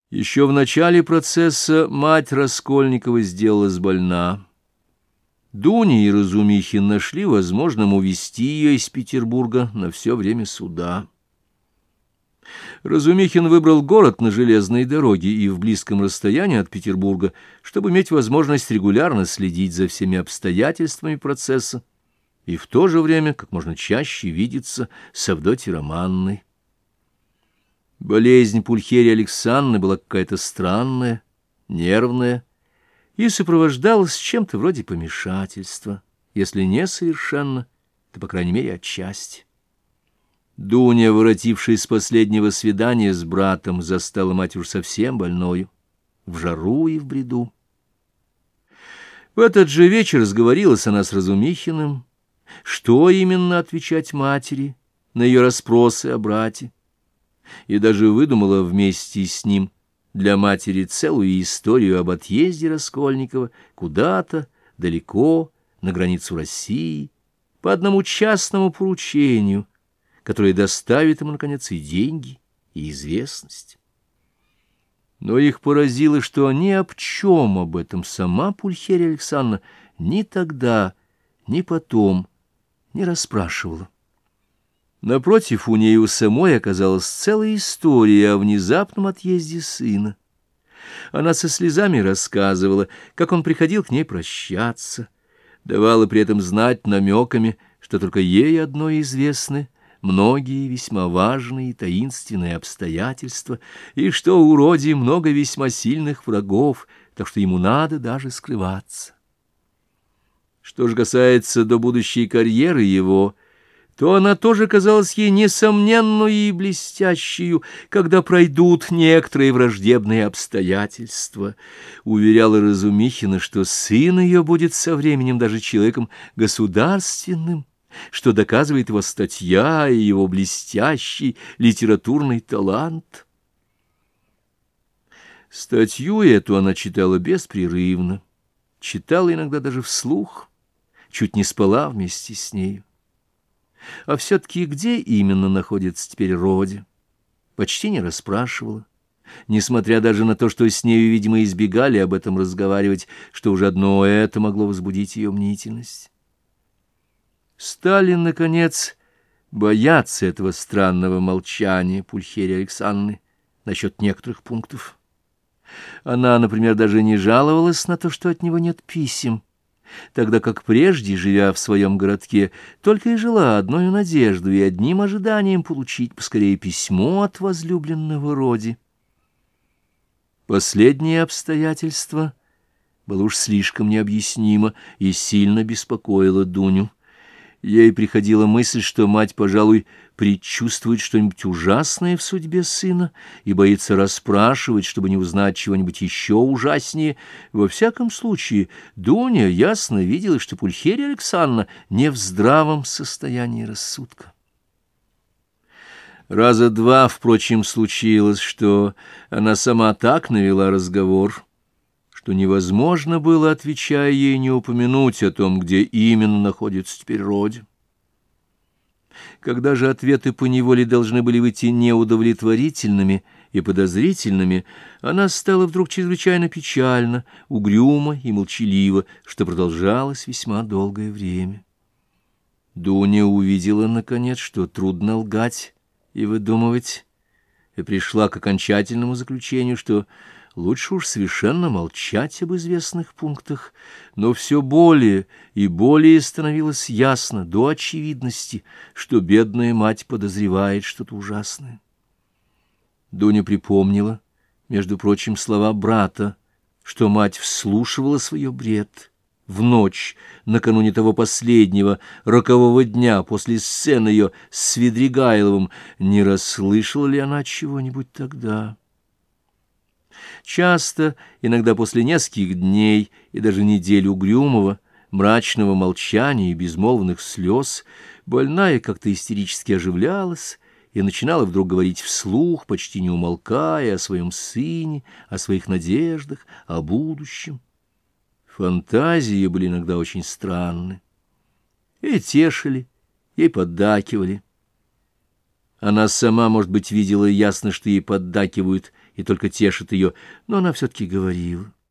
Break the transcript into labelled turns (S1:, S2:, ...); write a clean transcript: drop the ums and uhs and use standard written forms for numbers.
S1: Еще в начале процесса мать Раскольникова сделалась больна. Дуня и Разумихин нашли возможным увезти ее из Петербурга на все время суда. Разумихин выбрал город на железной дороге и в близком расстоянии от Петербурга, чтобы иметь возможность регулярно следить за всеми обстоятельствами процесса и в то же время как можно чаще видеться с Авдотьей Романовной. Болезнь Пульхерии Александры была какая-то странная, нервная, и сопровождалась чем-то вроде помешательства, если не совершенно, то, по крайней мере, отчасти. Дуня, воротившись с последнего свидания с братом, застала мать уж совсем больною, в жару и в бреду. В этот же вечер разговорилась она с Разумихиным, что именно отвечать матери на ее расспросы о брате, и даже выдумала вместе с ним для матери целую историю об отъезде Раскольникова куда-то далеко, на границу России, по одному частному поручению, которое доставит ему, наконец, и деньги, и известность. Но их поразило, что ни об чем об этом сама Пульхерия Александровна ни тогда, ни потом не расспрашивала. Напротив, у нее у самой оказалась целая история о внезапном отъезде сына. Она со слезами рассказывала, как он приходил к ней прощаться, давала при этом знать намеками, что только ей одно известны многие весьма важные и таинственные обстоятельства, и что у Роди много весьма сильных врагов, так что ему надо даже скрываться. Что же касается до будущей карьеры его, то она тоже казалась ей несомненную и блестящую, когда пройдут некоторые враждебные обстоятельства. Уверяла Разумихина, что сын ее будет со временем даже человеком государственным, что доказывает его статья и его блестящий литературный талант. Статью эту она читала беспрерывно, читала иногда даже вслух, чуть не спала вместе с нею. А все-таки где именно находится теперь Роди? Почти не расспрашивала, несмотря даже на то, что с нею, видимо, избегали об этом разговаривать, что уже одно это могло возбудить ее мнительность. Стали, наконец, бояться этого странного молчания Пульхерии Александры насчет некоторых пунктов. Она, например, даже не жаловалась на то, что от него нет писем, тогда как прежде, живя в своем городке, только и жила одной надеждой и одним ожиданием получить поскорее письмо от возлюбленного Роди. Последнее обстоятельство было уж слишком необъяснимо и сильно беспокоило Дуню. Ей приходила мысль, что мать, пожалуй, предчувствует что-нибудь ужасное в судьбе сына и боится расспрашивать, чтобы не узнать чего-нибудь еще ужаснее. Во всяком случае, Дуня ясно видела, что Пульхерия Александровна не в здравом состоянии рассудка. Раза два, впрочем, случилось, что она сама так навела разговор, что невозможно было, отвечая ей, не упомянуть о том, где именно находится теперь Роди. Когда же ответы поневоле должны были выйти неудовлетворительными и подозрительными, она стала вдруг чрезвычайно печальна, угрюма и молчалива, что продолжалось весьма долгое время. Дуня увидела, наконец, что трудно лгать и выдумывать, и пришла к окончательному заключению, что лучше уж совершенно молчать об известных пунктах, но все более и более становилось ясно до очевидности, что бедная мать подозревает что-то ужасное. Дуня припомнила, между прочим, слова брата, что мать вслушивала свой бред в ночь, накануне того последнего, рокового дня, после сцены ее с Свидригайловым. Не расслышала ли она чего-нибудь тогда? Часто, иногда после нескольких дней и даже недель угрюмого, мрачного молчания и безмолвных слез, больная как-то истерически оживлялась и начинала вдруг говорить вслух, почти не умолкая, о своем сыне, о своих надеждах, о будущем. Фантазии ее были иногда очень странны. Ей тешили, ей поддакивали. Она сама, может быть, видела ясно, что ей поддакивают и только тешит ее, но она все-таки говорила.